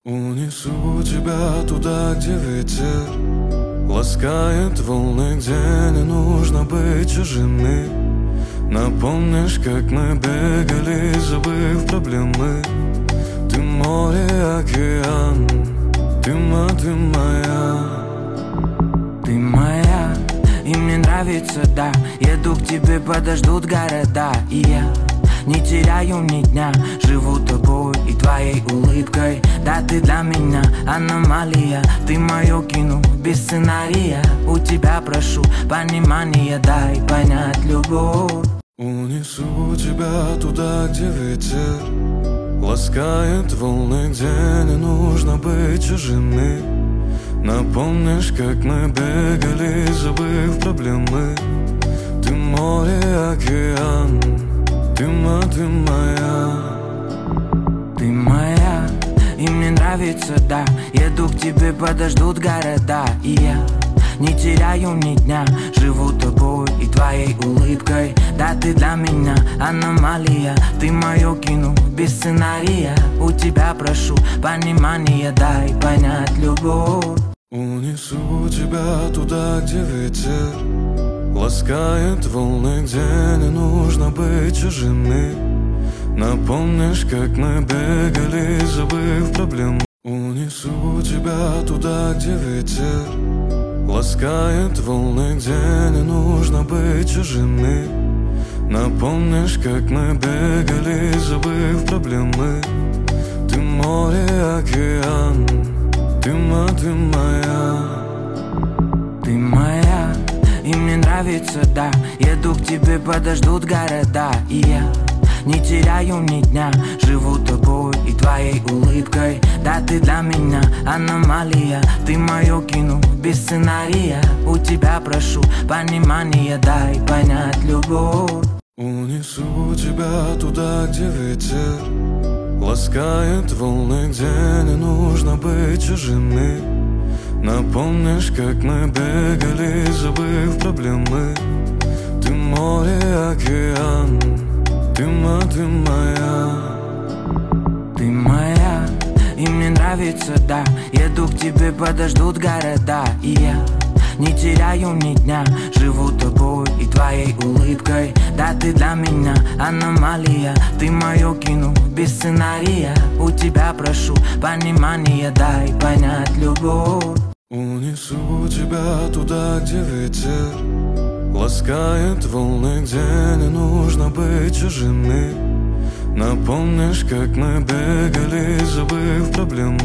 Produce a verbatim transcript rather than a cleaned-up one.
Унесу тебя туда, где ветер ласкает волны, где не нужно быть чужими. Напомнишь, как мы бегали, забыв проблемы. Ты море, океан, ты ма, ты моя. Ты моя, и мне нравится, да. Еду к тебе, подождут города. И я не теряю ни дня, живу тобой и твоей улыбкой. Да, ты для меня аномалия, ты мое кино без сценария. У тебя прошу понимания, дай понять любовь. Унесу тебя туда, где ветер ласкает волны, где не нужно быть чужими. Напомнишь, как мы бегали, забыв проблемы. Ты море, океан, ты ма, ты моя. Ты моя, и мне нравится, да. Еду к тебе, подождут города. И я не теряю ни дня, живу тобой и твоей улыбкой. Да, ты для меня аномалия, ты мое кино без сценария. У тебя прошу понимания, дай понять любовь. Унесу тебя туда, где ветер ласкает волны, где не нужно быть чужими. Напомнишь, как мы бегали, забыв проблемы. Унесу тебя туда, где ветер ласкает волны, где не нужно быть чужими. Напомнишь, как мы бегали, забыв проблемы. Ты море, океан, ты ма, ты моя. Ты моя, и мне нравится, да. Еду к тебе, подождут города. И я не теряю ни дня, живу тобой и твоей улыбкой. Да, ты для меня аномалия, ты мое кино без сценария. У тебя прошу понимания, дай понять любовь. Унесу тебя туда, где ветер ласкает волны, где не нужно быть чужими. Напомнишь, как мы бегали, забыв проблемы. Ты море, океан, ты ма, ты моя. Ты моя, и мне нравится, да. Еду к тебе, подождут города. И я не теряю ни дня, живу тобой и твоей улыбкой. Да, ты для меня аномалия, ты мое кино без сценария. У тебя прошу понимания, дай понять любовь. Унесу тебя туда, где ветер ласкает волны, где не нужно быть чужими. Напомнишь, как мы бегали, забыв проблемы.